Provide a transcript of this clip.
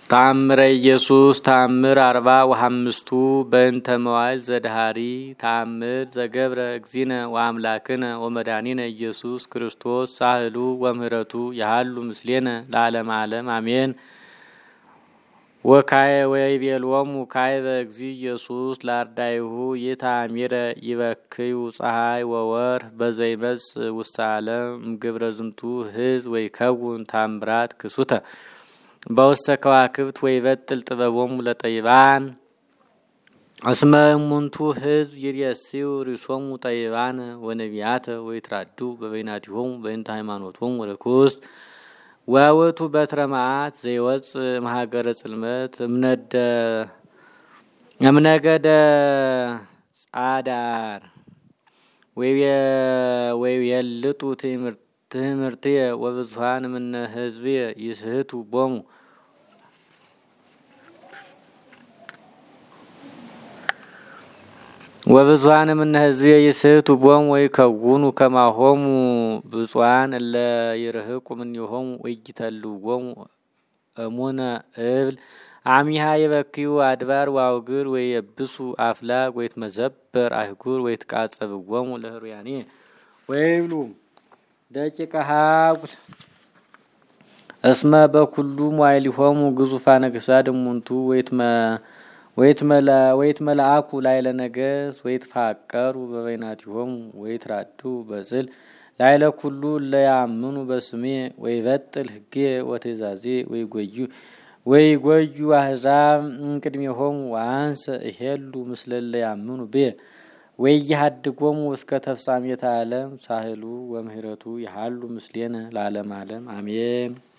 ተአምረ ኢየሱስ ተአምር 45 በእንተ መዋዕል ዘድሃሪ ተአምር ዘገብረ እግዚእነ ወአምላክነ ወመድኃኒነ ኢየሱስ ክርስቶስ ሳህሉ ወምህረቱ ያሃሉ ምስሌነ ለዓለመ ዓለም አሜን። ወካየ ወይቤሎሙ ካይበ እግዚእ ኢየሱስ ለአርዳኢሁ ይታሚረ ይበክዩ ፀሐይ ወወር በዘይመጽእ ውስተ ዓለም እምግብረ ዝንቱ ሕዝብ ወይከውን ታምራት ክሱተ በውስተ ከዋክብት ወይበጥል ጥበቦሙ ለጠይባን እስመ እሙንቱ ሕዝብ ይሬስዩ ሪሶሙ ጠይባነ ወነቢያተ ወይትራዱ በበይናቲሆሙ በእንተ ሃይማኖቶሙ ወርኩስ ወውእቱ በትረ መዓት ዘይወጽእ እምሀገረ ጽልመት እምነገደ ጻዳር ወይቤልጡ ትምህርትየ ወብዙኃን እምነ ሕዝብየ ይስሕቱ ቦሙ ወብዙኃን እምነ ሕዝብየ ይስሕቱ ቦሙ ወይከውኑ ከማሆሙ ብፁዓን እለ ይርህቁ እምኔሆሙ ወይጅተልዎሙ እሙነ እብል አሚሃ ይበክዩ አድባር ወአውግር ወይየብሱ አፍላግ ወይትመዘበር አህጉር ወይትቃጸብዎሙ ለህሩያኔ ወይብሉ ደቂቀ ሀቁት እስመ በኩሉ ሟይሊሆሙ ግዙፋነ ክሳድ እሙንቱ ወይትመላአኩ ላይለ ነገስ ወይትፋቀሩ በበይናቲሆሙ ወይትራዱ በጽል ላይለ ኩሉ ለያምኑ በስሜ ወይበጥል ህጌ ወትእዛዜ ወይጎዩ አሕዛብ እምቅድሜሆሙ ወአንሰ እሄሉ ምስለ ለያምኑ ብየ ወይሃድጎሙ እስከ ተፍጻሜተ ዓለም ሳህሉ ወምህረቱ ያሃሉ ምስሌነ ለዓለመ ዓለም አሜን።